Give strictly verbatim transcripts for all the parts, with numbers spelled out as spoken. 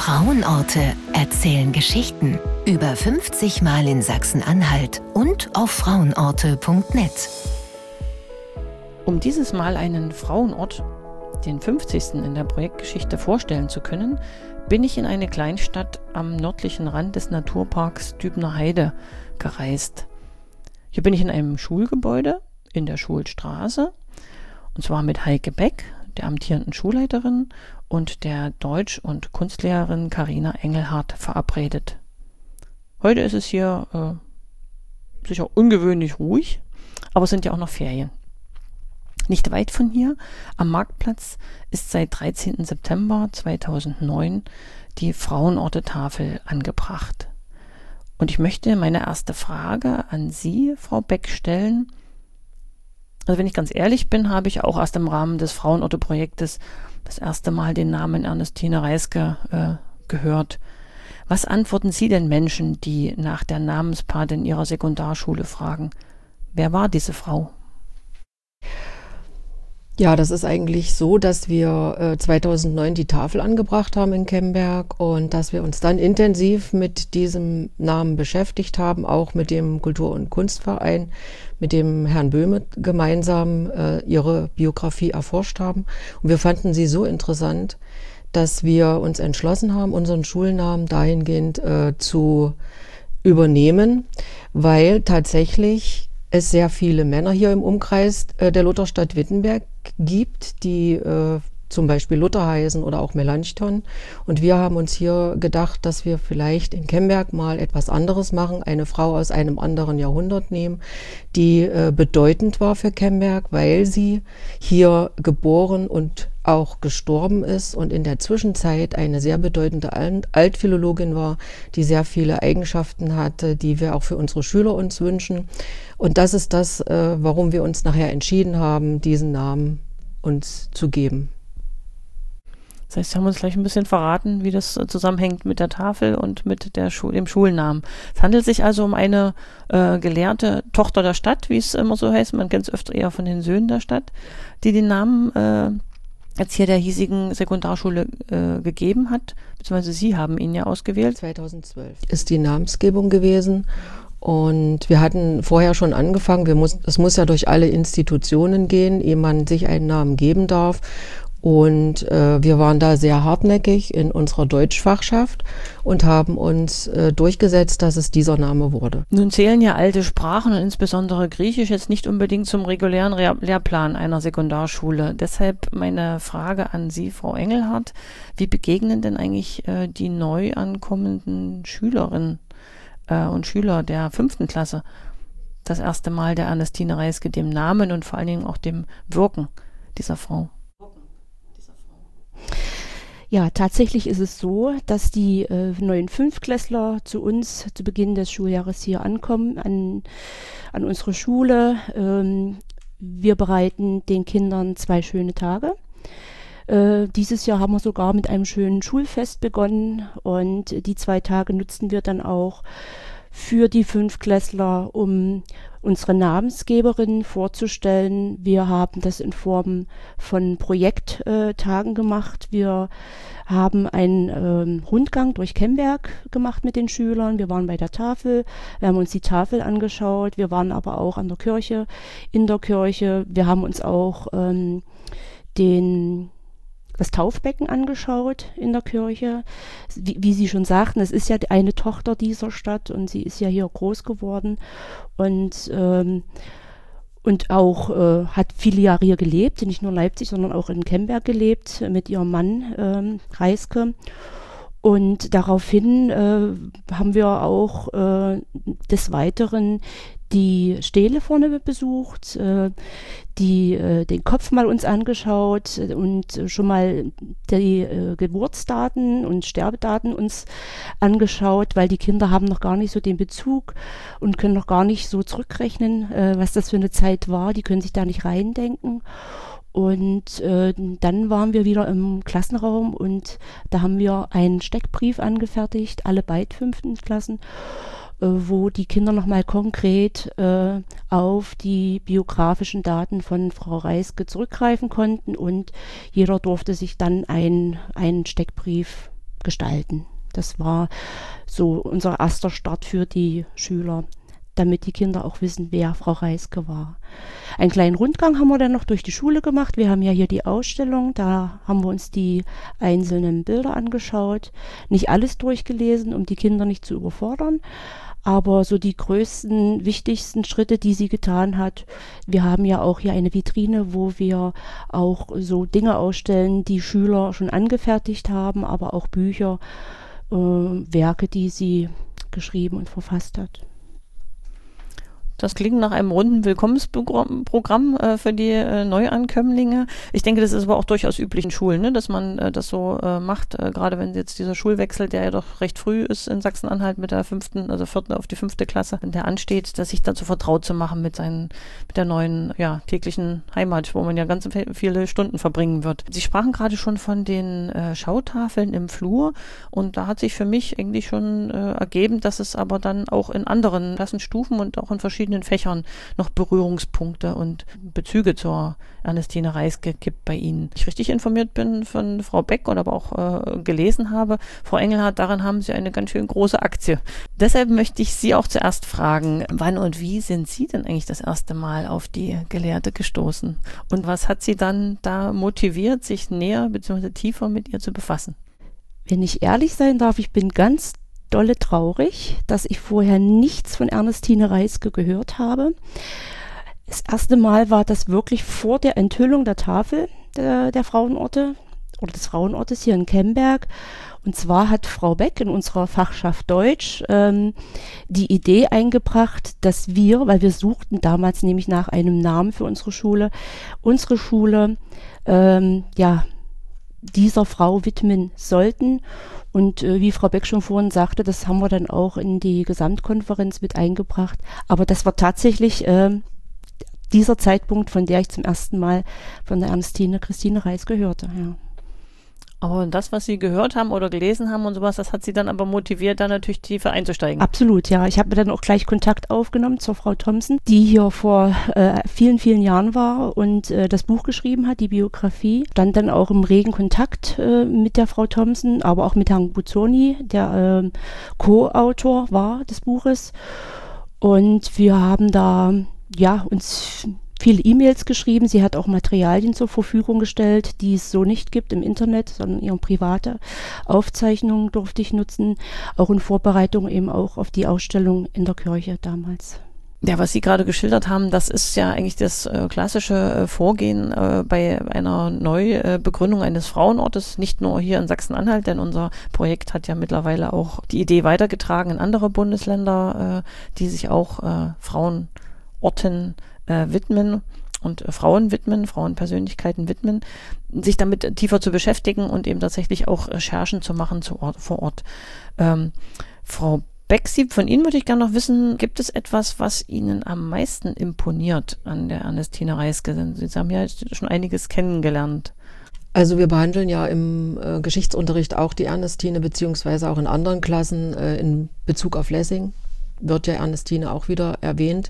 Frauenorte erzählen Geschichten. Über fünfzig Mal in Sachsen-Anhalt und auf frauenorte punkt net. Um dieses Mal einen Frauenort, den fünfzigsten in der Projektgeschichte, vorstellen zu können, bin ich in eine Kleinstadt am nördlichen Rand des Naturparks Dübner Heide gereist. Hier bin ich in einem Schulgebäude in der Schulstraße, und zwar mit Heike Beck, der amtierenden Schulleiterin, und der Deutsch- und Kunstlehrerin Carina Engelhardt verabredet. Heute ist es hier äh, sicher ungewöhnlich ruhig, aber es sind ja auch noch Ferien. Nicht weit von hier, am Marktplatz, ist seit dreizehnten September zweitausendneun die Frauenorte-Tafel angebracht. Und ich möchte meine erste Frage an Sie, Frau Beck, stellen. Also wenn ich ganz ehrlich bin, habe ich auch erst im Rahmen des Frauenorte-Projektes das erste Mal den Namen Ernestine Reiske äh, gehört. Was antworten Sie denn Menschen, die nach der Namenspatin ihrer Sekundarschule fragen? Wer war diese Frau? Ja, das ist eigentlich so, dass wir äh, zweitausendneun die Tafel angebracht haben in Kemberg und dass wir uns dann intensiv mit diesem Namen beschäftigt haben, auch mit dem Kultur- und Kunstverein, mit dem Herrn Böhme gemeinsam äh, ihre Biografie erforscht haben. Und wir fanden sie so interessant, dass wir uns entschlossen haben, unseren Schulnamen dahingehend äh, zu übernehmen, weil tatsächlich es sehr viele Männer hier im Umkreis äh, der Lutherstadt Wittenberg gibt, die äh, zum Beispiel Luther heißen oder auch Melanchthon. Und wir haben uns hier gedacht, dass wir vielleicht in Kemberg mal etwas anderes machen, eine Frau aus einem anderen Jahrhundert nehmen, die äh, bedeutend war für Kemberg, weil sie hier geboren und auch gestorben ist und in der Zwischenzeit eine sehr bedeutende Altphilologin war, die sehr viele Eigenschaften hatte, die wir auch für unsere Schüler uns wünschen. Und das ist das, äh, warum wir uns nachher entschieden haben, diesen Namen uns zu geben. Das heißt, Sie haben uns gleich ein bisschen verraten, wie das zusammenhängt mit der Tafel und mit der Schu- dem Schulnamen. Es handelt sich also um eine äh, gelehrte Tochter der Stadt, wie es immer so heißt. Man kennt es öfter eher von den Söhnen der Stadt, die den Namen äh, jetzt hier der hiesigen Sekundarschule äh, gegeben hat, beziehungsweise Sie haben ihn ja ausgewählt. zweitausendzwölf ist die Namensgebung gewesen. Und wir hatten vorher schon angefangen, wir muss, es muss ja durch alle Institutionen gehen, ehe man sich einen Namen geben darf. Und äh, wir waren da sehr hartnäckig in unserer Deutschfachschaft und haben uns äh, durchgesetzt, dass es dieser Name wurde. Nun zählen ja alte Sprachen und insbesondere Griechisch jetzt nicht unbedingt zum regulären Re- Lehrplan einer Sekundarschule. Deshalb meine Frage an Sie, Frau Engelhardt. Wie begegnen denn eigentlich äh, die neu ankommenden Schülerinnen äh, und Schüler der fünften Klasse das erste Mal der Ernestine Reiske, dem Namen und vor allen Dingen auch dem Wirken dieser Frau? Ja, tatsächlich ist es so, dass die äh, neuen Fünftklässler zu uns zu Beginn des Schuljahres hier ankommen, an, an unsere Schule. Ähm, wir bereiten den Kindern zwei schöne Tage. Äh, dieses Jahr haben wir sogar mit einem schönen Schulfest begonnen und die zwei Tage nutzen wir dann auch für die Fünftklässler, um unsere Namensgeberin vorzustellen. Wir haben das in Form von Projekttagen gemacht. Wir haben einen ähm, Rundgang durch Kemberg gemacht mit den Schülern. Wir waren bei der Tafel, wir haben uns die Tafel angeschaut. Wir waren aber auch an der Kirche, in der Kirche. Wir haben uns auch ähm, den das Taufbecken angeschaut in der Kirche. Wie, wie Sie schon sagten, es ist ja eine Tochter dieser Stadt und sie ist ja hier groß geworden und, ähm, und auch äh, hat viele Jahre hier gelebt, nicht nur in Leipzig, sondern auch in Kemberg gelebt mit ihrem Mann ähm, Reiske. Und daraufhin äh, haben wir auch äh, des Weiteren die Stele vorne besucht, äh, die, äh, den Kopf mal uns angeschaut und äh, schon mal die äh, Geburtsdaten und Sterbedaten uns angeschaut, weil die Kinder haben noch gar nicht so den Bezug und können noch gar nicht so zurückrechnen, äh, was das für eine Zeit war. Die können sich da nicht reindenken. Und äh, dann waren wir wieder im Klassenraum und da haben wir einen Steckbrief angefertigt, alle beiden fünften Klassen, äh, wo die Kinder nochmal konkret äh, auf die biografischen Daten von Frau Reiske zurückgreifen konnten und jeder durfte sich dann ein, einen Steckbrief gestalten. Das war so unser erster Start für die Schüler, damit die Kinder auch wissen, wer Frau Reiske war. Einen kleinen Rundgang haben wir dann noch durch die Schule gemacht. Wir haben ja hier die Ausstellung, da haben wir uns die einzelnen Bilder angeschaut. Nicht alles durchgelesen, um die Kinder nicht zu überfordern, aber so die größten, wichtigsten Schritte, die sie getan hat. Wir haben ja auch hier eine Vitrine, wo wir auch so Dinge ausstellen, die Schüler schon angefertigt haben, aber auch Bücher, äh, Werke, die sie geschrieben und verfasst hat. Das klingt nach einem runden Willkommensprogramm äh, für die äh, Neuankömmlinge. Ich denke, das ist aber auch durchaus üblich in Schulen, ne, dass man äh, das so äh, macht, äh, gerade wenn jetzt dieser Schulwechsel, der ja doch recht früh ist in Sachsen-Anhalt mit der fünften, also vierten auf die fünfte Klasse, wenn der ansteht, dass sich dazu vertraut zu machen mit seinen, mit der neuen, ja, täglichen Heimat, wo man ja ganz viele Stunden verbringen wird. Sie sprachen gerade schon von den äh, Schautafeln im Flur und da hat sich für mich eigentlich schon äh, ergeben, dass es aber dann auch in anderen Klassenstufen und auch in verschiedenen Fächern noch Berührungspunkte und Bezüge zur Ernestine Reiske gibt bei Ihnen. Ich richtig informiert bin von Frau Beck und aber auch äh, gelesen habe, Frau Engelhardt, daran haben Sie eine ganz schön große Aktie. Deshalb möchte ich Sie auch zuerst fragen, wann und wie sind Sie denn eigentlich das erste Mal auf die Gelehrte gestoßen? Und was hat Sie dann da motiviert, sich näher bzw. tiefer mit ihr zu befassen? Wenn ich ehrlich sein darf, ich bin ganz dolle traurig, dass ich vorher nichts von Ernestine Reiske gehört habe. Das erste Mal war das wirklich vor der Enthüllung der Tafel der, der Frauenorte oder des Frauenortes hier in Kemberg. Und zwar hat Frau Beck in unserer Fachschaft Deutsch ähm, die Idee eingebracht, dass wir, weil wir suchten damals nämlich nach einem Namen für unsere Schule, unsere Schule ähm, ja dieser Frau widmen sollten. Und äh, wie Frau Beck schon vorhin sagte, das haben wir dann auch in die Gesamtkonferenz mit eingebracht. Aber das war tatsächlich äh, dieser Zeitpunkt, von der ich zum ersten Mal von der Ernestine Christine Reiske hörte. Ja. Aber das, was Sie gehört haben oder gelesen haben und sowas, das hat Sie dann aber motiviert, da natürlich tiefer einzusteigen. Absolut, ja. Ich habe mir dann auch gleich Kontakt aufgenommen zur Frau Thompson, die hier vor äh, vielen, vielen Jahren war und äh, das Buch geschrieben hat, die Biografie. Stand dann auch im regen Kontakt äh, mit der Frau Thompson, aber auch mit Herrn Buzzoni, der äh, Co-Autor war des Buches. Und wir haben da ja uns viele E-Mails geschrieben. Sie hat auch Materialien zur Verfügung gestellt, die es so nicht gibt im Internet, sondern ihre private Aufzeichnungen durfte ich nutzen, auch in Vorbereitung eben auch auf die Ausstellung in der Kirche damals. Ja, was Sie gerade geschildert haben, das ist ja eigentlich das äh, klassische äh, Vorgehen äh, bei einer Neubegründung eines Frauenortes, nicht nur hier in Sachsen-Anhalt, denn unser Projekt hat ja mittlerweile auch die Idee weitergetragen in andere Bundesländer, äh, die sich auch äh, Frauenorten Äh, widmen und äh, Frauen widmen, Frauenpersönlichkeiten widmen, sich damit tiefer zu beschäftigen und eben tatsächlich auch Recherchen zu machen zu Ort, vor Ort. Ähm, Frau Beck, Sie, von Ihnen würde ich gerne noch wissen, gibt es etwas, was Ihnen am meisten imponiert an der Ernestine Reiske? Denn Sie haben ja schon einiges kennengelernt. Also wir behandeln ja im äh, Geschichtsunterricht auch die Ernestine, beziehungsweise auch in anderen Klassen äh, in Bezug auf Lessing wird ja Ernestine auch wieder erwähnt.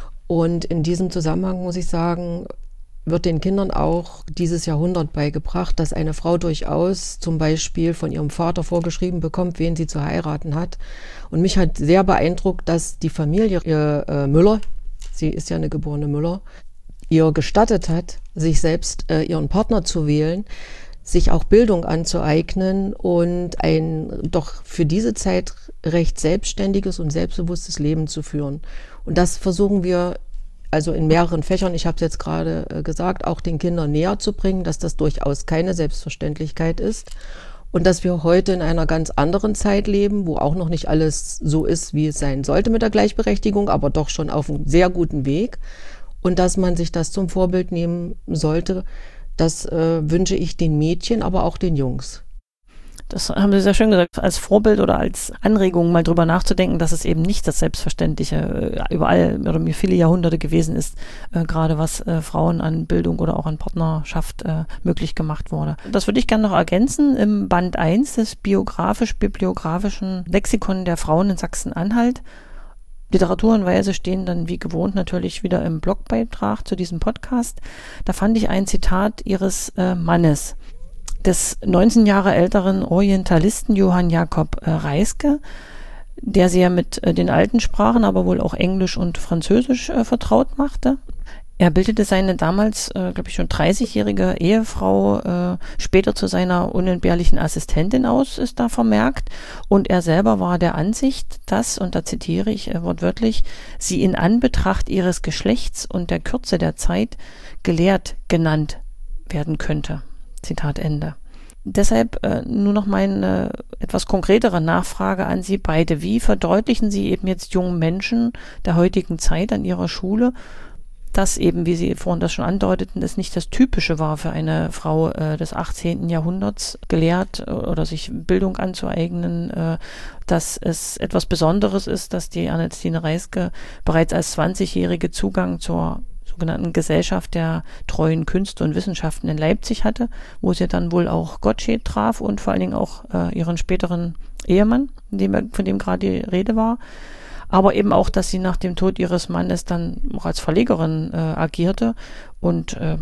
Und in diesem Zusammenhang muss ich sagen, wird den Kindern auch dieses Jahrhundert beigebracht, dass eine Frau durchaus zum Beispiel von ihrem Vater vorgeschrieben bekommt, wen sie zu heiraten hat. Und mich hat sehr beeindruckt, dass die Familie ihr, äh, Müller, sie ist ja eine geborene Müller, ihr gestattet hat, sich selbst äh, ihren Partner zu wählen, sich auch Bildung anzueignen und ein doch für diese Zeit recht selbstständiges und selbstbewusstes Leben zu führen. Und das versuchen wir also in mehreren Fächern, ich habe es jetzt gerade äh, gesagt, auch den Kindern näher zu bringen, dass das durchaus keine Selbstverständlichkeit ist und dass wir heute in einer ganz anderen Zeit leben, wo auch noch nicht alles so ist, wie es sein sollte mit der Gleichberechtigung, aber doch schon auf einem sehr guten Weg und dass man sich das zum Vorbild nehmen sollte. Das äh, wünsche ich den Mädchen, aber auch den Jungs. Das haben Sie sehr schön gesagt, als Vorbild oder als Anregung mal drüber nachzudenken, dass es eben nicht das Selbstverständliche äh, überall oder mir viele Jahrhunderte gewesen ist, äh, gerade was äh, Frauen an Bildung oder auch an Partnerschaft äh, möglich gemacht wurde. Das würde ich gerne noch ergänzen. Im Band eins des biografisch-bibliografischen Lexikon der Frauen in Sachsen-Anhalt Literaturhinweise stehen dann wie gewohnt natürlich wieder im Blogbeitrag zu diesem Podcast. Da fand ich ein Zitat ihres äh, Mannes. des neunzehn Jahre älteren Orientalisten Johann Jakob äh, Reiske, der sie ja mit äh, den alten Sprachen, aber wohl auch Englisch und Französisch äh, vertraut machte. Er bildete seine damals, äh, glaube ich, schon dreißigjährige Ehefrau äh, später zu seiner unentbehrlichen Assistentin aus, ist da vermerkt. Und er selber war der Ansicht, dass, und da zitiere ich äh, wortwörtlich, sie in Anbetracht ihres Geschlechts und der Kürze der Zeit gelehrt genannt werden könnte. Zitat Ende. Deshalb äh, nur noch meine etwas konkretere Nachfrage an Sie beide. Wie verdeutlichen Sie eben jetzt jungen Menschen der heutigen Zeit an Ihrer Schule, dass eben, wie Sie vorhin das schon andeuteten, es nicht das Typische war für eine Frau äh, des achtzehnten Jahrhunderts, gelehrt äh, oder sich Bildung anzueignen, äh, dass es etwas Besonderes ist, dass die Ernestine Reiske bereits als zwanzigjährige Zugang zur sogenannten Gesellschaft der treuen Künste und Wissenschaften in Leipzig hatte, wo sie dann wohl auch Gottsched traf und vor allen Dingen auch äh, ihren späteren Ehemann, dem, von dem gerade die Rede war. Aber eben auch, dass sie nach dem Tod ihres Mannes dann auch als Verlegerin äh, agierte und äh,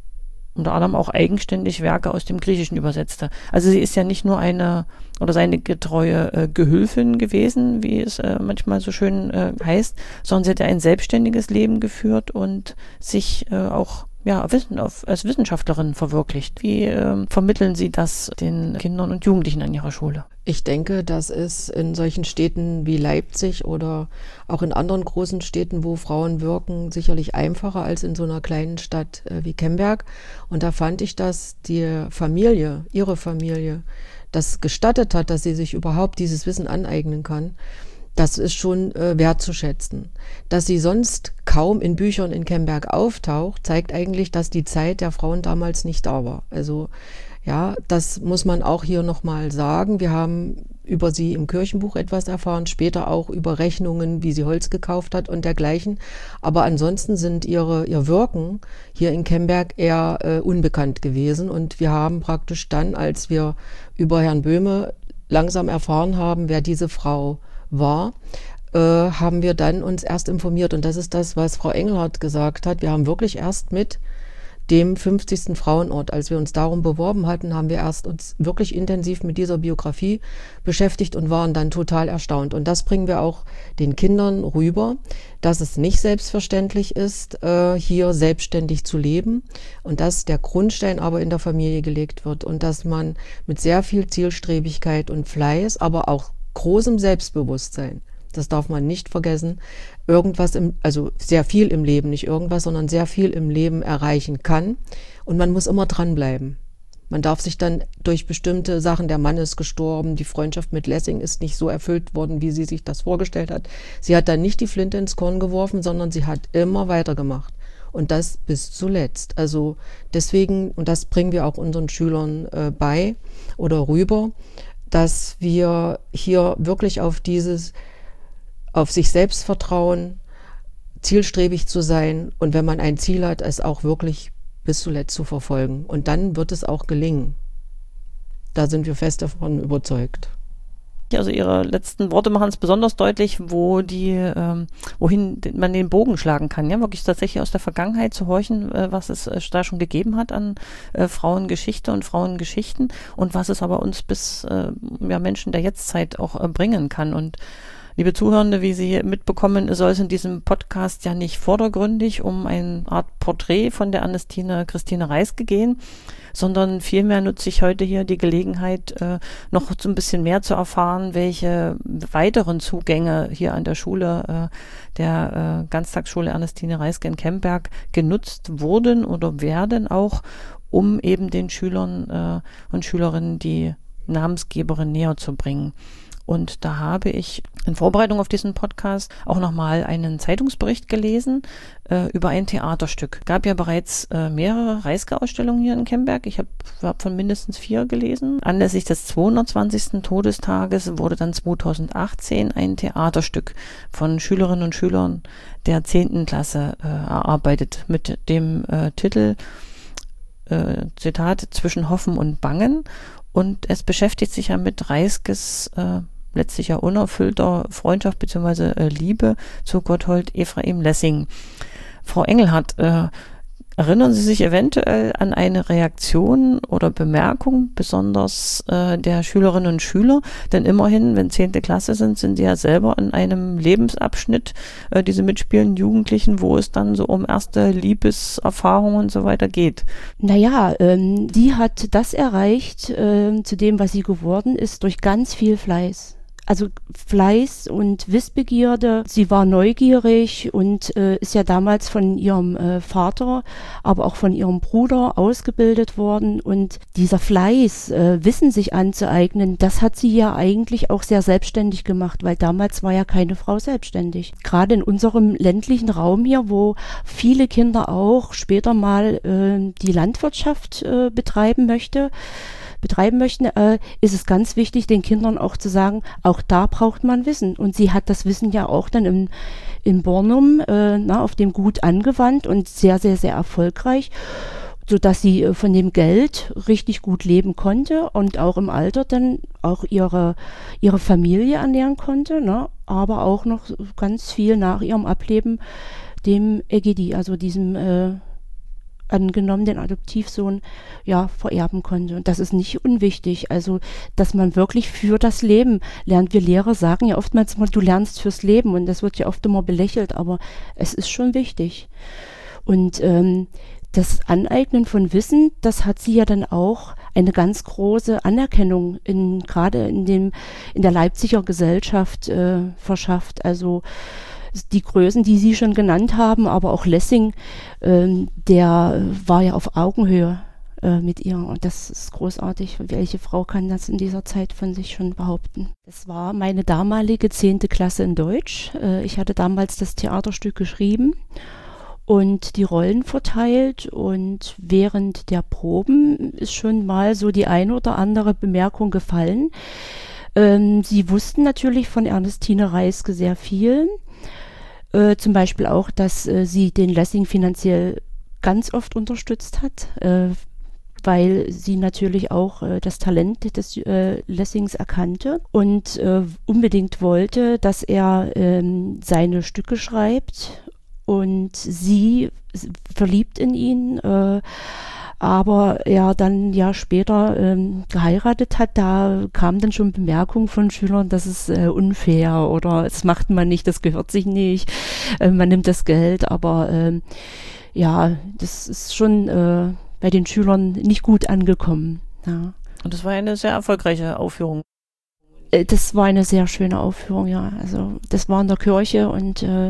unter anderem auch eigenständig Werke aus dem Griechischen übersetzte. Also sie ist ja nicht nur eine oder seine getreue äh, Gehülfin gewesen, wie es äh, manchmal so schön äh, heißt, sondern sie hat ja ein selbstständiges Leben geführt und sich äh, auch ja, Wissen, auf, als Wissenschaftlerin verwirklicht. Wie äh, vermitteln Sie das den Kindern und Jugendlichen an Ihrer Schule? Ich denke, das ist in solchen Städten wie Leipzig oder auch in anderen großen Städten, wo Frauen wirken, sicherlich einfacher als in so einer kleinen Stadt äh, wie Kemberg. Und da fand ich, dass die Familie, ihre Familie, das gestattet hat, dass sie sich überhaupt dieses Wissen aneignen kann. Das ist schon äh, wertzuschätzen. Dass sie sonst kaum in Büchern in Kemberg auftaucht, zeigt eigentlich, dass die Zeit der Frauen damals nicht da war. Also ja, das muss man auch hier nochmal sagen. Wir haben über sie im Kirchenbuch etwas erfahren, später auch über Rechnungen, wie sie Holz gekauft hat und dergleichen. Aber ansonsten sind ihre ihr Wirken hier in Kemberg eher äh, unbekannt gewesen. Und wir haben praktisch dann, als wir über Herrn Böhme langsam erfahren haben, wer diese Frau war, äh, haben wir dann uns erst informiert. Und das ist das, was Frau Engelhardt gesagt hat. Wir haben wirklich erst mit dem fünfzigsten Frauenort, als wir uns darum beworben hatten, haben wir erst uns wirklich intensiv mit dieser Biografie beschäftigt und waren dann total erstaunt. Und das bringen wir auch den Kindern rüber, dass es nicht selbstverständlich ist, äh, hier selbstständig zu leben und dass der Grundstein aber in der Familie gelegt wird und dass man mit sehr viel Zielstrebigkeit und Fleiß, aber auch großem Selbstbewusstsein, das darf man nicht vergessen, irgendwas im, also sehr viel im Leben, nicht irgendwas, sondern sehr viel im Leben erreichen kann. Und man muss immer dranbleiben. Man darf sich dann durch bestimmte Sachen, der Mann ist gestorben, die Freundschaft mit Lessing ist nicht so erfüllt worden, wie sie sich das vorgestellt hat. Sie hat dann nicht die Flinte ins Korn geworfen, sondern sie hat immer weitergemacht. Und das bis zuletzt. Also deswegen, und das bringen wir auch unseren Schülern äh, bei oder rüber, dass wir hier wirklich auf dieses auf sich selbst vertrauen, zielstrebig zu sein und wenn man ein Ziel hat, es auch wirklich bis zuletzt zu verfolgen. Und dann wird es auch gelingen. Da sind wir fest davon überzeugt. Also Ihre letzten Worte machen es besonders deutlich, wo die, ähm, wohin man den Bogen schlagen kann. Ja, wirklich tatsächlich aus der Vergangenheit zu horchen, äh, was es äh, da schon gegeben hat an äh, Frauengeschichte und Frauengeschichten und was es aber uns bis äh, ja, Menschen der Jetztzeit auch äh, bringen kann. Und liebe Zuhörende, wie Sie mitbekommen, soll es in diesem Podcast ja nicht vordergründig um eine Art Porträt von der Ernestine Christine Reiske gehen, sondern vielmehr nutze ich heute hier die Gelegenheit, äh, noch so ein bisschen mehr zu erfahren, welche weiteren Zugänge hier an der Schule, äh, der äh, Ganztagsschule Ernestine Reiske in Kemberg genutzt wurden oder werden auch, um eben den Schülern äh, und Schülerinnen die Namensgeberin näher zu bringen. Und da habe ich in Vorbereitung auf diesen Podcast auch nochmal einen Zeitungsbericht gelesen äh, über ein Theaterstück. Es gab ja bereits äh, mehrere Reiske-Ausstellungen hier in Kemberg. Ich habe hab von mindestens vier gelesen. Anlässlich des zweihundertzwanzigsten Todestages wurde dann zweitausendachtzehn ein Theaterstück von Schülerinnen und Schülern der zehnten Klasse äh, erarbeitet mit dem äh, Titel äh, Zitat, Zwischen Hoffen und Bangen. Und es beschäftigt sich ja mit Reiskes äh, letztlich ja unerfüllter Freundschaft bzw. Äh, Liebe zu Gotthold Ephraim Lessing. Frau Engelhardt, äh, Erinnern Sie sich eventuell an eine Reaktion oder Bemerkung, besonders äh, der Schülerinnen und Schüler? Denn immerhin, wenn zehnte Klasse sind, sind sie ja selber in einem Lebensabschnitt, äh, diese mitspielenden Jugendlichen, wo es dann so um erste Liebeserfahrungen und so weiter geht. Naja, ähm, die hat das erreicht, äh, zu dem, was sie geworden ist, durch ganz viel Fleiß. Also Fleiß und Wissbegierde. Sie war neugierig und äh, ist ja damals von ihrem äh, Vater, aber auch von ihrem Bruder ausgebildet worden. Und dieser Fleiß, äh, Wissen sich anzueignen, das hat sie ja eigentlich auch sehr selbstständig gemacht, weil damals war ja keine Frau selbstständig. Gerade in unserem ländlichen Raum hier, wo viele Kinder auch später mal äh, die Landwirtschaft äh, betreiben möchte, betreiben möchten, äh, ist es ganz wichtig, den Kindern auch zu sagen, auch da braucht man Wissen. Und sie hat das Wissen ja auch dann im, in Bornum äh, na, auf dem Gut angewandt und sehr, sehr, sehr erfolgreich, sodass sie äh, von dem Geld richtig gut leben konnte und auch im Alter dann auch ihre, ihre Familie ernähren konnte, ne, aber auch noch ganz viel nach ihrem Ableben dem Egidi, also diesem äh, angenommen, den Adoptivsohn, ja, vererben konnte. Und das ist nicht unwichtig. Also, dass man wirklich für das Leben lernt. Wir Lehrer sagen ja oftmals immer, du lernst fürs Leben. Und das wird ja oft immer belächelt, aber es ist schon wichtig. Und ähm, das Aneignen von Wissen, das hat sie ja dann auch eine ganz große Anerkennung in, gerade in dem, in der Leipziger Gesellschaft äh, verschafft. Also, die Größen, die Sie schon genannt haben, aber auch Lessing, ähm, der war ja auf Augenhöhe äh, mit ihr. Und das ist großartig. Welche Frau kann das in dieser Zeit von sich schon behaupten? Das war meine damalige zehnte Klasse in Deutsch. Äh, ich hatte damals das Theaterstück geschrieben und die Rollen verteilt. Und während der Proben ist schon mal so die eine oder andere Bemerkung gefallen. Ähm, Sie wussten natürlich von Ernestine Reiske sehr viel. Äh, zum Beispiel auch, dass äh, sie den Lessing finanziell ganz oft unterstützt hat, äh, weil sie natürlich auch äh, das Talent des äh, Lessings erkannte und äh, unbedingt wollte, dass er ähm, seine Stücke schreibt und sie verliebt in ihn, äh, aber er dann ja später ähm, geheiratet hat, da kamen dann schon Bemerkungen von Schülern, das ist äh, unfair oder das macht man nicht, das gehört sich nicht, äh, man nimmt das Geld, aber ähm, ja, das ist schon äh, bei den Schülern nicht gut angekommen. Ja. Und das war eine sehr erfolgreiche Aufführung. Äh, das war eine sehr schöne Aufführung, ja. Also das war in der Kirche und äh,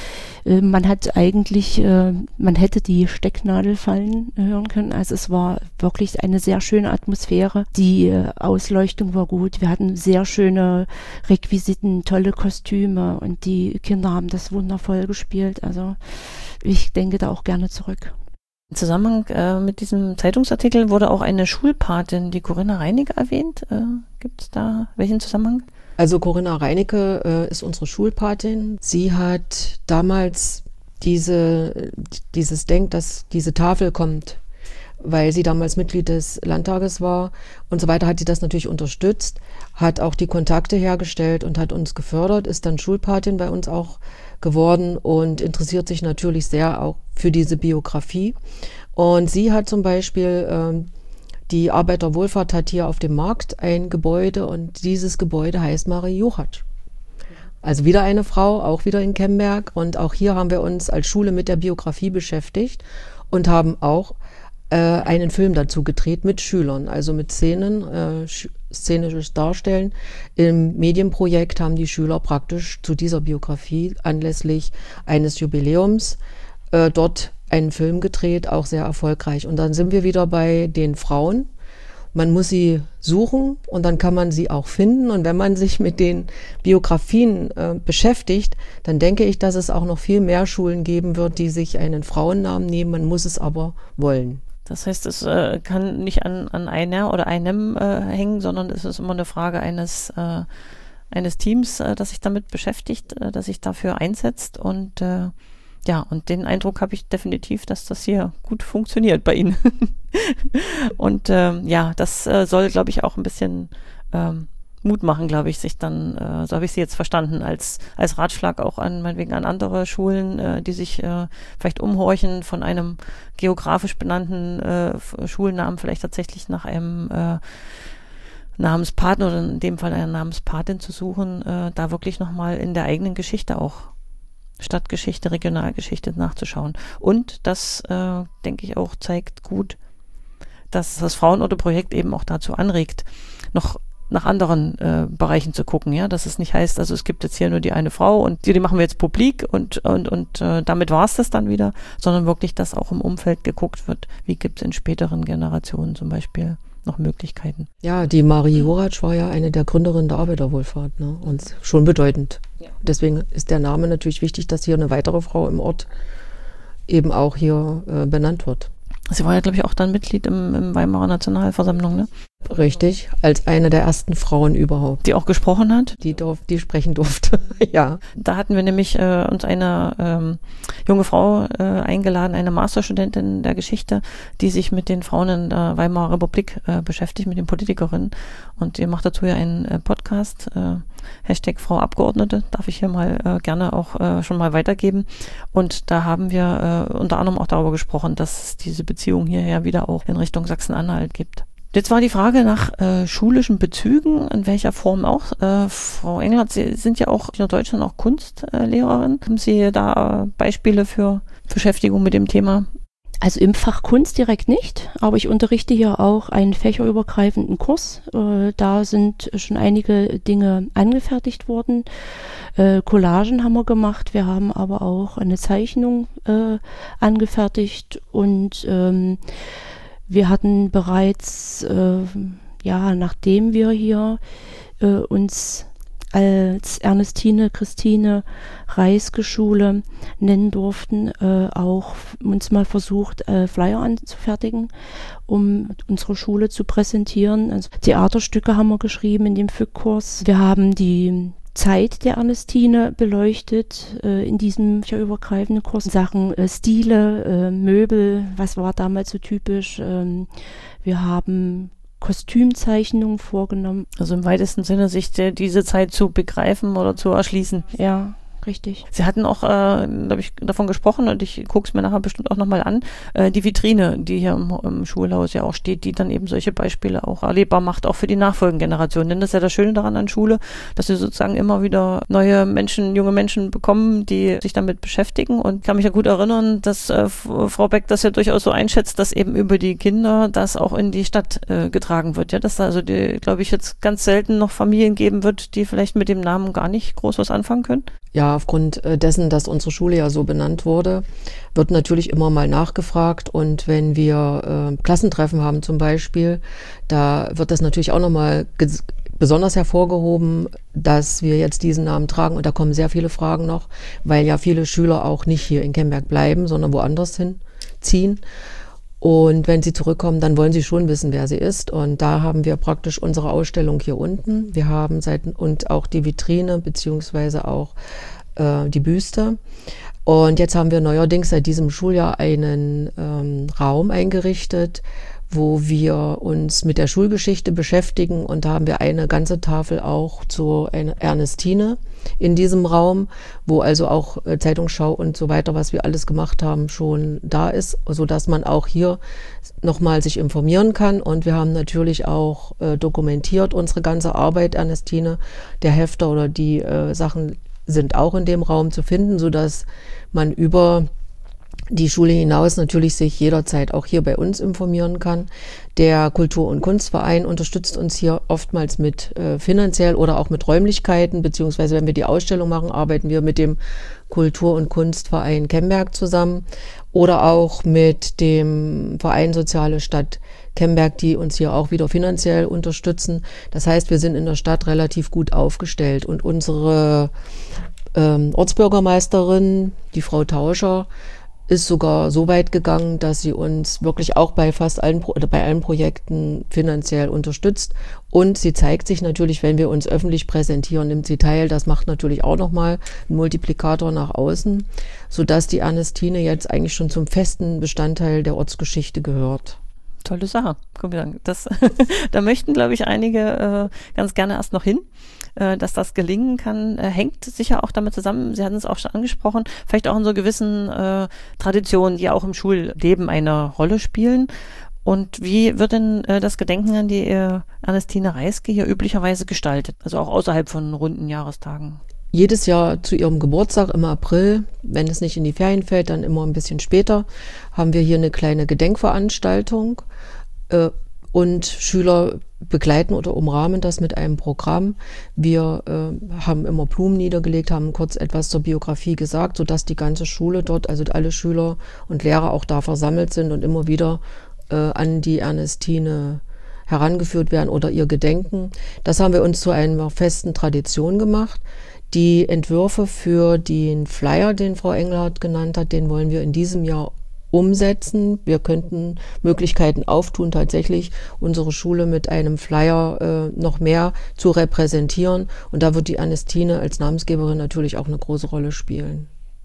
man hat eigentlich, äh, man hätte die Stecknadel fallen hören können. Also es war wirklich eine sehr schöne Atmosphäre. Die äh, Ausleuchtung war gut. Wir hatten sehr schöne Requisiten, tolle Kostüme und die Kinder haben das wundervoll gespielt. Also ich denke da auch gerne zurück. Im Zusammenhang äh, mit diesem Zeitungsartikel wurde auch eine Schulpatin, die Corinna Reinecke, erwähnt. Äh, gibt es da welchen Zusammenhang? Also Corinna Reinecke äh, ist unsere Schulpatin. Sie hat damals diese, dieses Denk, dass diese Tafel kommt, weil sie damals Mitglied des Landtages war und so weiter, hat sie das natürlich unterstützt, hat auch die Kontakte hergestellt und hat uns gefördert, ist dann Schulpatin bei uns auch geworden und interessiert sich natürlich sehr auch für diese Biografie. Und sie hat zum Beispiel ähm, die Arbeiterwohlfahrt hat hier auf dem Markt ein Gebäude und dieses Gebäude heißt Marie Juchatsch. Also wieder eine Frau, auch wieder in Kemberg. Und auch hier haben wir uns als Schule mit der Biografie beschäftigt und haben auch äh, einen Film dazu gedreht mit Schülern, also mit Szenen, äh, szenisches Darstellen. Im Medienprojekt haben die Schüler praktisch zu dieser Biografie anlässlich eines Jubiläums äh, dort einen Film gedreht, auch sehr erfolgreich. Und dann sind wir wieder bei den Frauen. Man muss sie suchen und dann kann man sie auch finden. Und wenn man sich mit den Biografien äh, beschäftigt, dann denke ich, dass es auch noch viel mehr Schulen geben wird, die sich einen Frauennamen nehmen. Man muss es aber wollen. Das heißt, es äh, kann nicht an, an einer oder einem äh, hängen, sondern es ist immer eine Frage eines, äh, eines Teams, äh, das sich damit beschäftigt, äh, das sich dafür einsetzt und äh, ja, und den Eindruck habe ich definitiv, dass das hier gut funktioniert bei Ihnen. Und ähm, ja, das äh, soll, glaube ich, auch ein bisschen ähm, Mut machen, glaube ich, sich dann, äh, so habe ich sie jetzt verstanden, als, als Ratschlag auch an, meinetwegen an andere Schulen, äh, die sich äh, vielleicht umhorchen von einem geografisch benannten äh, Schulnamen vielleicht tatsächlich nach einem äh, Namenspaten oder in dem Fall einer Namenspatin zu suchen, äh, da wirklich nochmal in der eigenen Geschichte auch Stadtgeschichte, Regionalgeschichte nachzuschauen. Und das, äh, denke ich, auch zeigt gut, dass das Frauenorte-Projekt eben auch dazu anregt, noch nach anderen äh, Bereichen zu gucken, ja, dass es nicht heißt, also es gibt jetzt hier nur die eine Frau und die, die machen wir jetzt publik und und und äh, damit war es das dann wieder, sondern wirklich, dass auch im Umfeld geguckt wird, wie gibt es in späteren Generationen zum Beispiel noch Möglichkeiten. Ja, die Marie Joratsch war ja eine der Gründerinnen der Arbeiterwohlfahrt, ne? Und schon bedeutend. Ja. Deswegen ist der Name natürlich wichtig, dass hier eine weitere Frau im Ort eben auch hier äh, benannt wird. Sie war ja, glaube ich, auch dann Mitglied im, im Weimarer Nationalversammlung, ne? Richtig, als eine der ersten Frauen überhaupt. Die auch gesprochen hat? Die, durf, die sprechen durfte, ja. Da hatten wir nämlich äh, uns eine ähm, junge Frau äh, eingeladen, eine Masterstudentin der Geschichte, die sich mit den Frauen in der Weimarer Republik äh, beschäftigt, mit den Politikerinnen. Und ihr macht dazu ja einen äh, Podcast, äh, Hashtag Frau Abgeordnete, darf ich hier mal äh, gerne auch äh, schon mal weitergeben. Und da haben wir äh, unter anderem auch darüber gesprochen, dass es diese Beziehung hierher wieder auch in Richtung Sachsen-Anhalt gibt. Jetzt war die Frage nach äh, schulischen Bezügen, in welcher Form auch. Äh, Frau Engelhardt, Sie sind ja auch in Deutschland auch Kunstlehrerin. Haben Sie da Beispiele für Beschäftigung mit dem Thema? Also im Fach Kunst direkt nicht, aber ich unterrichte hier auch einen fächerübergreifenden Kurs. Äh, da sind schon einige Dinge angefertigt worden. Äh, Collagen haben wir gemacht, wir haben aber auch eine Zeichnung äh, angefertigt und ähm, wir hatten bereits, äh, ja, nachdem wir hier äh, uns als Ernestine Christine Reiske Schule nennen durften, äh, auch uns mal versucht, äh, Flyer anzufertigen, um unsere Schule zu präsentieren. Also Theaterstücke haben wir geschrieben in dem F Ü K-Kurs. Wir haben die Zeit der Ernestine beleuchtet äh, in diesem übergreifenden Kurs. Sachen äh, Stile, äh, Möbel, was war damals so typisch. Ähm, wir haben Kostümzeichnungen vorgenommen. Also im weitesten Sinne, sich de, diese Zeit zu begreifen oder zu erschließen. Ja, richtig. Sie hatten auch, äh, glaube ich, davon gesprochen und ich gucke es mir nachher bestimmt auch nochmal an, äh, die Vitrine, die hier im, im Schulhaus ja auch steht, die dann eben solche Beispiele auch erlebbar macht, auch für die nachfolgenden Generationen. Denn das ist ja das Schöne daran an Schule, dass wir sozusagen immer wieder neue Menschen, junge Menschen bekommen, die sich damit beschäftigen. Und ich kann mich ja gut erinnern, dass äh, Frau Beck das ja durchaus so einschätzt, dass eben über die Kinder das auch in die Stadt äh, getragen wird. Ja, dass da also, glaube ich, jetzt ganz selten noch Familien geben wird, die vielleicht mit dem Namen gar nicht groß was anfangen können. Ja, aufgrund dessen, dass unsere Schule ja so benannt wurde, wird natürlich immer mal nachgefragt. Und wenn wir äh, Klassentreffen haben zum Beispiel, da wird das natürlich auch nochmal ges- besonders hervorgehoben, dass wir jetzt diesen Namen tragen. Und da kommen sehr viele Fragen noch, weil ja viele Schüler auch nicht hier in Kemberg bleiben, sondern woanders hinziehen. Und wenn sie zurückkommen, dann wollen sie schon wissen, wer sie ist. Und da haben wir praktisch unsere Ausstellung hier unten. Wir haben seit und auch die Vitrine beziehungsweise auch äh, die Büste. Und jetzt haben wir neuerdings seit diesem Schuljahr einen ähm, Raum eingerichtet, wo wir uns mit der Schulgeschichte beschäftigen. Und da haben wir eine ganze Tafel auch zu Ernestine in diesem Raum, wo also auch äh, Zeitungsschau und so weiter, was wir alles gemacht haben, schon da ist, sodass man auch hier nochmal sich informieren kann. Und wir haben natürlich auch äh, dokumentiert unsere ganze Arbeit, Ernestine. Der Hefter oder die äh, Sachen sind auch in dem Raum zu finden, sodass man über die Schule hinaus natürlich sich jederzeit auch hier bei uns informieren kann. Der Kultur- und Kunstverein unterstützt uns hier oftmals mit äh, finanziell oder auch mit Räumlichkeiten, beziehungsweise wenn wir die Ausstellung machen, arbeiten wir mit dem Kultur- und Kunstverein Kemberg zusammen oder auch mit dem Verein Soziale Stadt Kemberg, die uns hier auch wieder finanziell unterstützen. Das heißt, wir sind in der Stadt relativ gut aufgestellt und unsere ähm, Ortsbürgermeisterin, die Frau Tauscher, ist sogar so weit gegangen, dass sie uns wirklich auch bei fast allen oder bei allen Projekten finanziell unterstützt. Und sie zeigt sich natürlich, wenn wir uns öffentlich präsentieren, nimmt sie teil. Das macht natürlich auch nochmal einen Multiplikator nach außen, sodass die Ernestine jetzt eigentlich schon zum festen Bestandteil der Ortsgeschichte gehört. Tolle Sache. Das, da möchten, glaube ich, einige äh, ganz gerne erst noch hin. Äh, dass das gelingen kann, äh, hängt sicher auch damit zusammen, Sie hatten es auch schon angesprochen, vielleicht auch in so gewissen äh, Traditionen, die auch im Schulleben eine Rolle spielen. Und wie wird denn äh, das Gedenken an die äh, Ernestine Reiske hier üblicherweise gestaltet? Also auch außerhalb von runden Jahrestagen? Jedes Jahr zu ihrem Geburtstag im April, wenn es nicht in die Ferien fällt, dann immer ein bisschen später, haben wir hier eine kleine Gedenkveranstaltung äh, und Schüler begleiten oder umrahmen das mit einem Programm. Wir äh, haben immer Blumen niedergelegt, haben kurz etwas zur Biografie gesagt, sodass die ganze Schule dort, also alle Schüler und Lehrer auch da versammelt sind und immer wieder äh, an die Ernestine herangeführt werden oder ihr Gedenken. Das haben wir uns zu einer festen Tradition gemacht. Die Entwürfe für den Flyer, den Frau Engelhardt genannt hat, den wollen wir in diesem Jahr umsetzen. Wir könnten Möglichkeiten auftun, tatsächlich unsere Schule mit einem Flyer äh, noch mehr zu repräsentieren. Und da wird die Ernestine als Namensgeberin natürlich auch eine große Rolle spielen.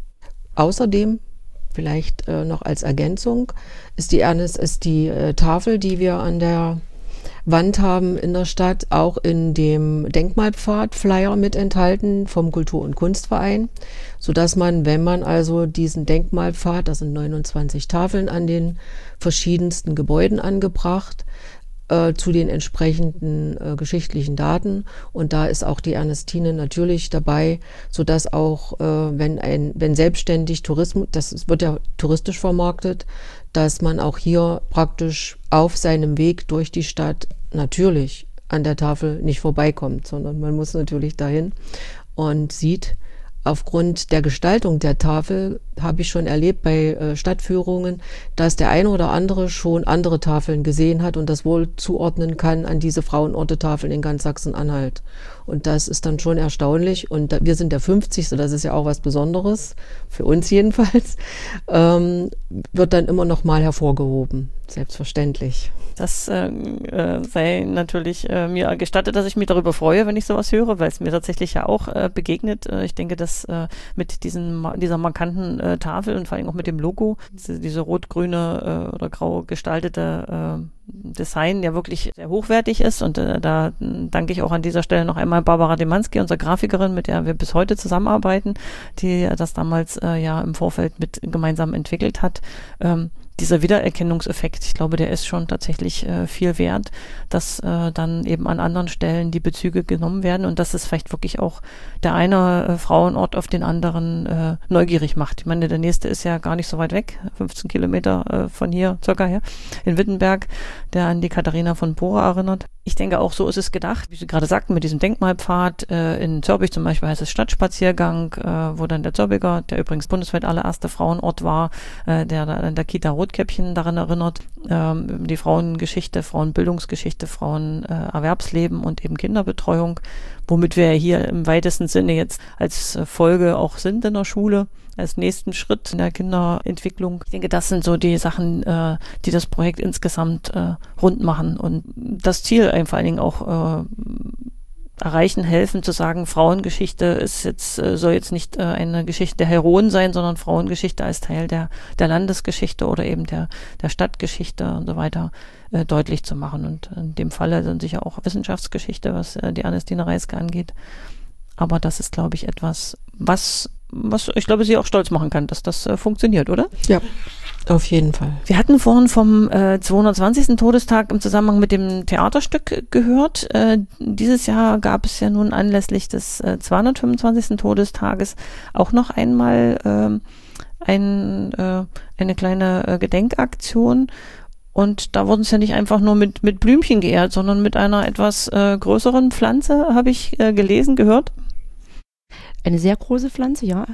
Außerdem, vielleicht äh, noch als Ergänzung, ist die Ernest, ist die äh, Tafel, die wir an der Wand haben in der Stadt, auch in dem Denkmalpfad-Flyer mit enthalten vom Kultur- und Kunstverein, sodass man, wenn man also diesen Denkmalpfad, das sind neunundzwanzig Tafeln an den verschiedensten Gebäuden angebracht, äh, zu den entsprechenden äh, geschichtlichen Daten, und da ist auch die Ernestine natürlich dabei, sodass auch, äh, wenn ein, wenn selbstständig Tourismus, das wird ja touristisch vermarktet, dass man auch hier praktisch auf seinem Weg durch die Stadt natürlich an der Tafel nicht vorbeikommt, sondern man muss natürlich dahin und sieht, aufgrund der Gestaltung der Tafel, habe ich schon erlebt bei äh, Stadtführungen, dass der eine oder andere schon andere Tafeln gesehen hat und das wohl zuordnen kann an diese Frauenorte-Tafeln in ganz Sachsen-Anhalt. Und das ist dann schon erstaunlich. Und da, wir sind der fünfzigste, das ist ja auch was Besonderes, für uns jedenfalls, ähm, wird dann immer noch mal hervorgehoben, selbstverständlich. Das äh, äh, sei natürlich äh, mir gestattet, dass ich mich darüber freue, wenn ich sowas höre, weil es mir tatsächlich ja auch äh, begegnet. Äh, ich denke, dass äh, mit diesen, dieser markanten äh, Tafel und vor allem auch mit dem Logo, diese, diese rot-grüne äh, oder grau gestaltete äh, Design ja wirklich sehr hochwertig ist. Und äh, da danke ich auch an dieser Stelle noch einmal Barbara Demanski, unsere Grafikerin, mit der wir bis heute zusammenarbeiten, die das damals äh, ja im Vorfeld mit gemeinsam entwickelt hat. Ähm, Dieser Wiedererkennungseffekt, ich glaube, der ist schon tatsächlich äh, viel wert, dass äh, dann eben an anderen Stellen die Bezüge genommen werden und dass es vielleicht wirklich auch der eine äh, Frauenort auf den anderen äh, neugierig macht. Ich meine, der nächste ist ja gar nicht so weit weg, fünfzehn Kilometer äh, von hier circa her, in Wittenberg, der an die Katharina von Bora erinnert. Ich denke, auch so ist es gedacht, wie Sie gerade sagten, mit diesem Denkmalpfad. Äh, in Zörbich zum Beispiel heißt es Stadtspaziergang, äh, wo dann der Zörbiger, der übrigens bundesweit allererste Frauenort war, äh, der da in der Kita Rotkäppchen daran erinnert, ähm, die Frauengeschichte, Frauenbildungsgeschichte, Frauenerwerbsleben und eben Kinderbetreuung, womit wir hier im weitesten Sinne jetzt als Folge auch sind in der Schule, als nächsten Schritt in der Kinderentwicklung. Ich denke, das sind so die Sachen, äh, die das Projekt insgesamt äh, rund machen und das Ziel vor allen Dingen auch äh, erreichen, helfen, zu sagen, Frauengeschichte ist jetzt, äh, soll jetzt nicht äh, eine Geschichte der Heroen sein, sondern Frauengeschichte als Teil der, der Landesgeschichte oder eben der, der Stadtgeschichte und so weiter äh, deutlich zu machen. Und in dem Falle dann sicher auch Wissenschaftsgeschichte, was äh, die Ernestine Reiske angeht. Aber das ist, glaube ich, etwas, was, was ich glaube, sie auch stolz machen kann, dass das äh, funktioniert, oder? Ja. Auf jeden Fall. Wir hatten vorhin vom äh, zweihundertzwanzigsten Todestag im Zusammenhang mit dem Theaterstück gehört. Äh, dieses Jahr gab es ja nun anlässlich des äh, zweihundertfünfundzwanzigsten Todestages auch noch einmal äh, ein, äh, eine kleine äh, Gedenkaktion. Und da wurden es ja nicht einfach nur mit, mit Blümchen geehrt, sondern mit einer etwas äh, größeren Pflanze, habe ich äh, gelesen, gehört. Eine sehr große Pflanze, ja.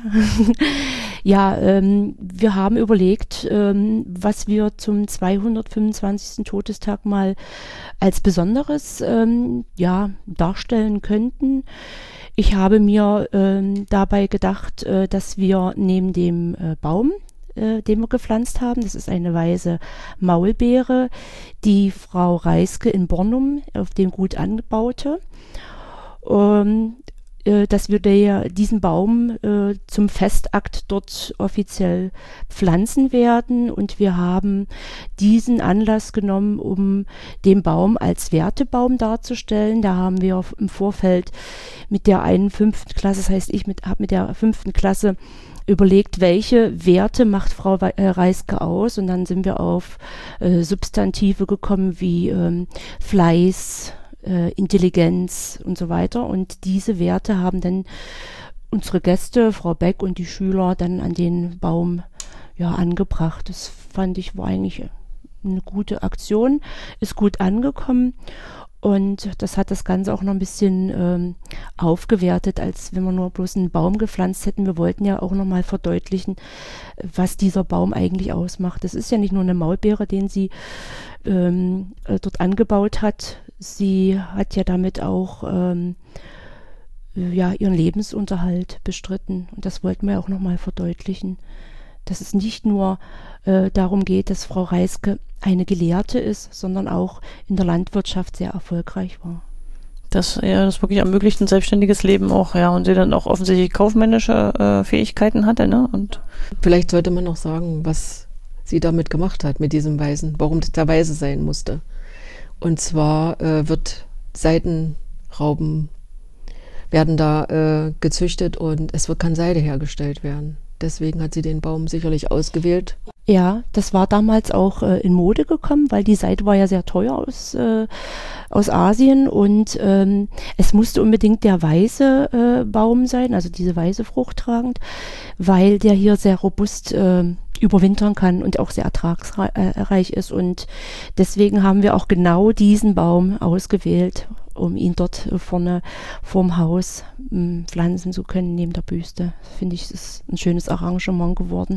Ja, ähm, wir haben überlegt, ähm, was wir zum zweihundertfünfundzwanzigsten Todestag mal als Besonderes ähm, ja, darstellen könnten. Ich habe mir ähm, dabei gedacht, äh, dass wir neben dem äh, Baum, äh, den wir gepflanzt haben, das ist eine weiße Maulbeere, die Frau Reiske in Bornum auf dem Gut anbaute, ähm, äh, dass wir der, diesen Baum äh, zum Festakt dort offiziell pflanzen werden. Und wir haben diesen Anlass genommen, um den Baum als Wertebaum darzustellen. Da haben wir im Vorfeld mit der einen fünften Klasse, das heißt, ich mit, habe mit der fünften Klasse überlegt, welche Werte macht Frau Reiske aus, und dann sind wir auf äh, Substantive gekommen wie ähm, Fleiß, äh, Intelligenz und so weiter, und diese Werte haben dann unsere Gäste, Frau Beck und die Schüler, dann an den Baum ja angebracht. Das fand ich war eigentlich eine gute Aktion, ist gut angekommen. Und das hat das Ganze auch noch ein bisschen ähm, aufgewertet, als wenn wir nur bloß einen Baum gepflanzt hätten. Wir wollten ja auch noch mal verdeutlichen, was dieser Baum eigentlich ausmacht. Das ist ja nicht nur eine Maulbeere, den sie ähm, äh, dort angebaut hat. Sie hat ja damit auch ähm, ja, ihren Lebensunterhalt bestritten. Und das wollten wir auch noch mal verdeutlichen, dass es nicht nur äh, darum geht, dass Frau Reiske eine Gelehrte ist, sondern auch in der Landwirtschaft sehr erfolgreich war. Das, ja, das wirklich ermöglicht ein selbstständiges Leben auch, ja, und sie dann auch offensichtlich kaufmännische äh, Fähigkeiten hatte, ne? Und vielleicht sollte man noch sagen, was sie damit gemacht hat, mit diesem Weisen, warum das der Weise sein musste. Und zwar äh, wird Seidenrauben werden da äh, gezüchtet und es wird kann Seide hergestellt werden. Deswegen hat sie den Baum sicherlich ausgewählt. Ja, das war damals auch äh, in Mode gekommen, weil die Seide war ja sehr teuer aus, äh, aus Asien, und ähm, es musste unbedingt der weiße äh, Baum sein, also diese weiße Frucht tragend, weil der hier sehr robust äh, überwintern kann und auch sehr ertragsreich ist, und deswegen haben wir auch genau diesen Baum ausgewählt, um ihn dort vorne vorm Haus mh, pflanzen zu können, neben der Büste. Finde ich, es ist ein schönes Arrangement geworden.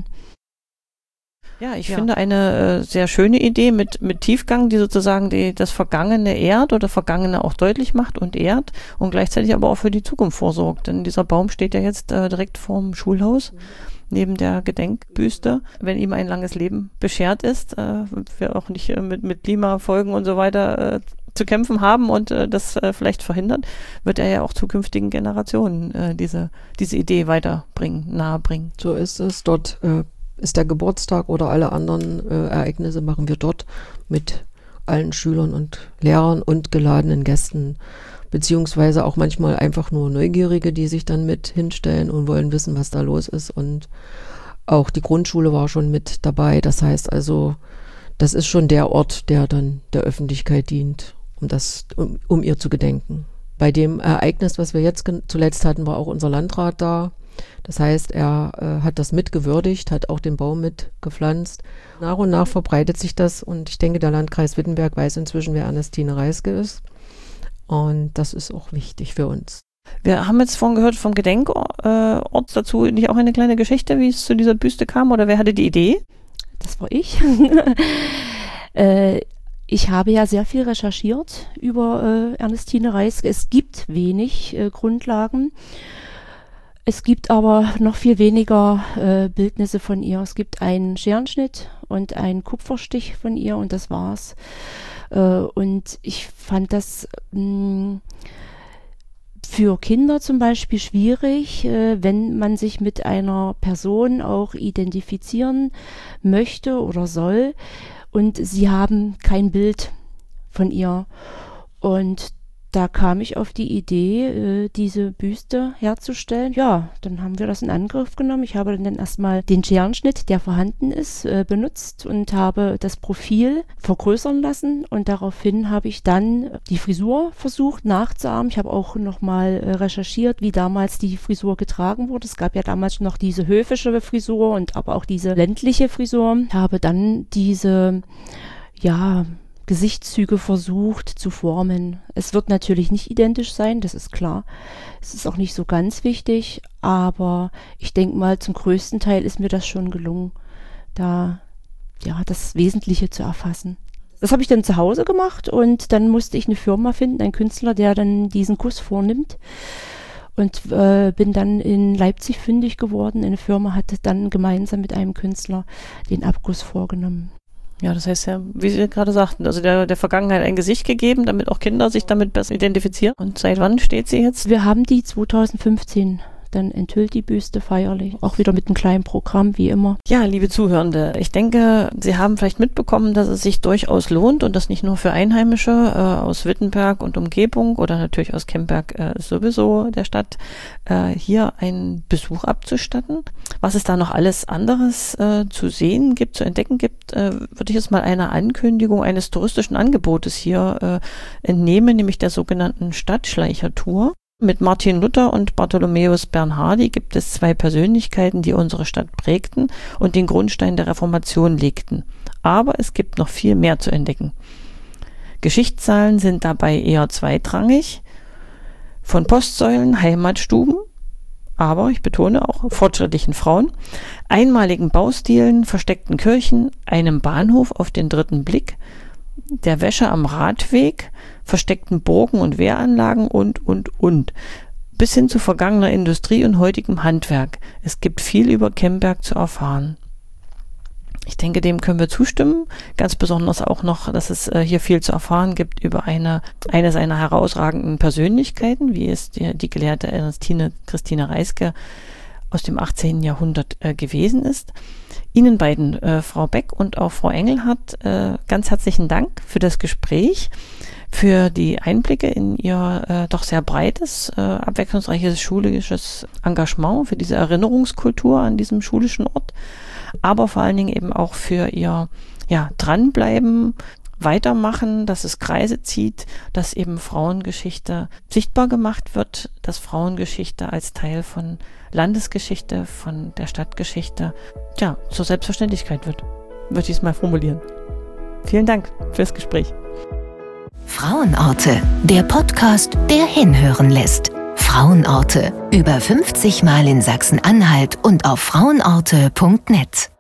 Ja, ich ja. finde eine äh, sehr schöne Idee mit, mit Tiefgang, die sozusagen die, das Vergangene ehrt oder Vergangene auch deutlich macht und ehrt und gleichzeitig aber auch für die Zukunft vorsorgt. Denn dieser Baum steht ja jetzt äh, direkt vorm Schulhaus, mhm. neben der Gedenkbüste. Wenn ihm ein langes Leben beschert ist, äh, wir auch nicht äh, mit, mit Klimafolgen und so weiter äh, zu kämpfen haben und äh, das äh, vielleicht verhindert, wird er ja auch zukünftigen Generationen äh, diese, diese Idee weiterbringen, nahebringen. So ist es. Dort äh, ist der Geburtstag oder alle anderen äh, Ereignisse machen wir dort mit allen Schülern und Lehrern und geladenen Gästen, beziehungsweise auch manchmal einfach nur Neugierige, die sich dann mit hinstellen und wollen wissen, was da los ist. Und auch die Grundschule war schon mit dabei. Das heißt also, das ist schon der Ort, der dann der Öffentlichkeit dient, um das, um, um ihr zu gedenken. Bei dem Ereignis, was wir jetzt zuletzt hatten, war auch unser Landrat da. Das heißt, er äh, hat das mitgewürdigt, hat auch den Baum mitgepflanzt. Nach und nach verbreitet sich das, und ich denke, der Landkreis Wittenberg weiß inzwischen, wer Ernestine Reiske ist. Und das ist auch wichtig für uns. Wir haben jetzt vorhin gehört vom Gedenkort äh, dazu, nicht auch eine kleine Geschichte, wie es zu dieser Büste kam, oder wer hatte die Idee? Das war ich. äh, Ich habe ja sehr viel recherchiert über äh, Ernestine Reiske. Es gibt wenig äh, Grundlagen. Es gibt aber noch viel weniger äh, Bildnisse von ihr. Es gibt einen Scherenschnitt und einen Kupferstich von ihr, und das war's. Äh, und ich fand das mh, für Kinder zum Beispiel schwierig, äh, wenn man sich mit einer Person auch identifizieren möchte oder soll. Und sie haben kein Bild von ihr. Und da kam ich auf die Idee, äh, diese Büste herzustellen. Ja, dann haben wir das in Angriff genommen. Ich habe dann erstmal den Scherenschnitt, der vorhanden ist, äh, benutzt und habe das Profil vergrößern lassen. Und daraufhin habe ich dann die Frisur versucht nachzuahmen. Ich habe auch nochmal äh, recherchiert, wie damals die Frisur getragen wurde. Es gab ja damals noch diese höfische Frisur und aber auch diese ländliche Frisur. Ich habe dann diese, ja, Gesichtszüge versucht zu formen. Es wird natürlich nicht identisch sein, das ist klar. Es ist auch nicht so ganz wichtig, aber ich denke mal, zum größten Teil ist mir das schon gelungen, da ja das Wesentliche zu erfassen. Das habe ich dann zu Hause gemacht, und dann musste ich eine Firma finden, einen Künstler, der dann diesen Guss vornimmt. Und äh, bin dann in Leipzig fündig geworden. Eine Firma hat dann gemeinsam mit einem Künstler den Abguss vorgenommen. Ja, das heißt ja, wie Sie gerade sagten, also der, der Vergangenheit ein Gesicht gegeben, damit auch Kinder sich damit besser identifizieren. Und seit wann steht sie jetzt? Wir haben die zweitausendfünfzehn dann enthüllt, die Büste feierlich. Auch wieder mit einem kleinen Programm, wie immer. Ja, liebe Zuhörende, ich denke, Sie haben vielleicht mitbekommen, dass es sich durchaus lohnt und das nicht nur für Einheimische äh, aus Wittenberg und Umgebung oder natürlich aus Kemberg äh, sowieso der Stadt, äh, hier einen Besuch abzustatten. Was es da noch alles anderes äh, zu sehen gibt, zu entdecken gibt, äh, würde ich jetzt mal einer Ankündigung eines touristischen Angebotes hier äh, entnehmen, nämlich der sogenannten Stadtschleicher-Tour. Mit Martin Luther und Bartholomäus Bernhardi gibt es zwei Persönlichkeiten, die unsere Stadt prägten und den Grundstein der Reformation legten. Aber es gibt noch viel mehr zu entdecken. Geschichtszahlen sind dabei eher zweitrangig. Von Postsäulen, Heimatstuben, aber ich betone auch fortschrittlichen Frauen, einmaligen Baustilen, versteckten Kirchen, einem Bahnhof auf den dritten Blick, der Wäsche am Radweg, versteckten Burgen und Wehranlagen und, und, und. Bis hin zu vergangener Industrie und heutigem Handwerk. Es gibt viel über Kemberg zu erfahren. Ich denke, dem können wir zustimmen. Ganz besonders auch noch, dass es äh, hier viel zu erfahren gibt über eine, eine seiner herausragenden Persönlichkeiten, wie es die, die Gelehrte Ernestine Christine Reiske aus dem achtzehnten Jahrhundert äh, gewesen ist. Ihnen beiden, äh, Frau Beck und auch Frau Engelhardt, äh, ganz herzlichen Dank für das Gespräch, für die Einblicke in Ihr äh, doch sehr breites, äh, abwechslungsreiches schulisches Engagement, für diese Erinnerungskultur an diesem schulischen Ort, aber vor allen Dingen eben auch für Ihr ja, Dranbleiben, Weitermachen, dass es Kreise zieht, dass eben Frauengeschichte sichtbar gemacht wird, dass Frauengeschichte als Teil von Landesgeschichte, von der Stadtgeschichte, ja, zur Selbstverständlichkeit wird, würde ich es mal formulieren. Vielen Dank fürs Gespräch. Frauenorte, der Podcast, der hinhören lässt. Frauenorte, über fünfzig Mal in Sachsen-Anhalt und auf frauenorte punkt net.